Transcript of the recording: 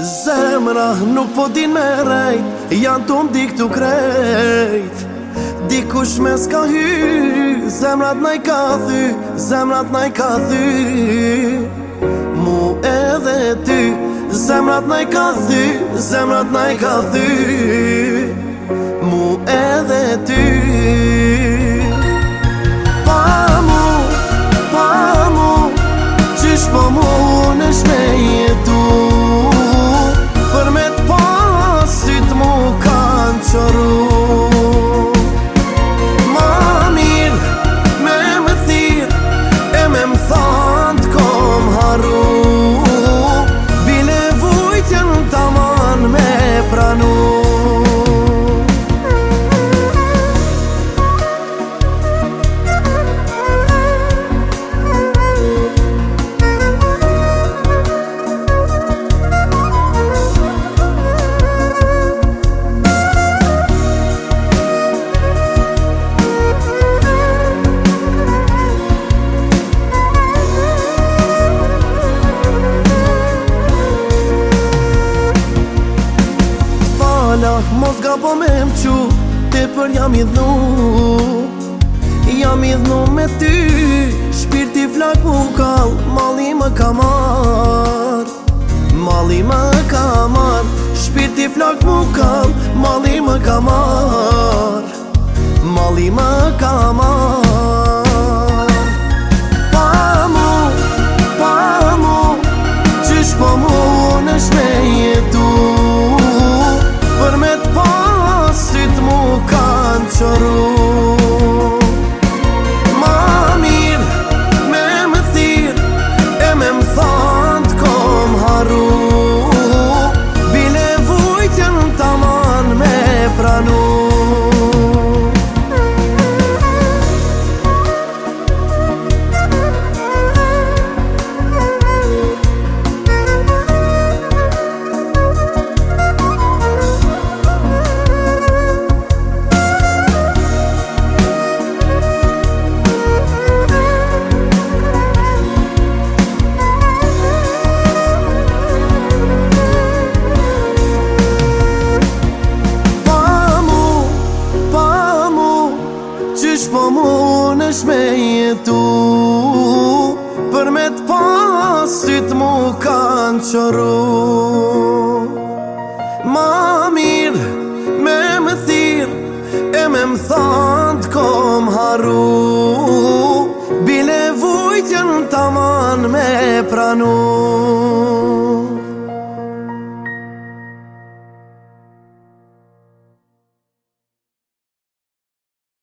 Zemra nuk po din me rejt, janë të mdi këtu krejt. Dikush me s'ka hy, zemrat na i ka thy, zemrat na i ka thy. Mu edhe ty, zemrat na i ka thy, zemrat na i ka thy. Mu edhe ty. Pa mu, qysh po mu nësh me jetu, për me t'pasit mu kanë qëru. Ma mirë me më thirë, e me më thanë t'kom haru, bile vujtjen taman me pranu. Mos ga po me m'qu, te për jam i dhnu. Jam i dhnu me ty, shpirti flak mu kall, malli më ka marr. Malli më ka marr, shpirti flak mu kall, malli më ka marr. Malli më ka marr. Pa mu, qysh po mu nësh me jetu, për me t'pasit mu kanë qëru. Ma mirë me më thirë, e me më thanë t'kom haru, bile vujtjen taman me pranu. Qysh po mu nësh me jetu, për me t'pasit mu kanë qëru. Ma mirë me më thirë, e me më thanë t'kom haru,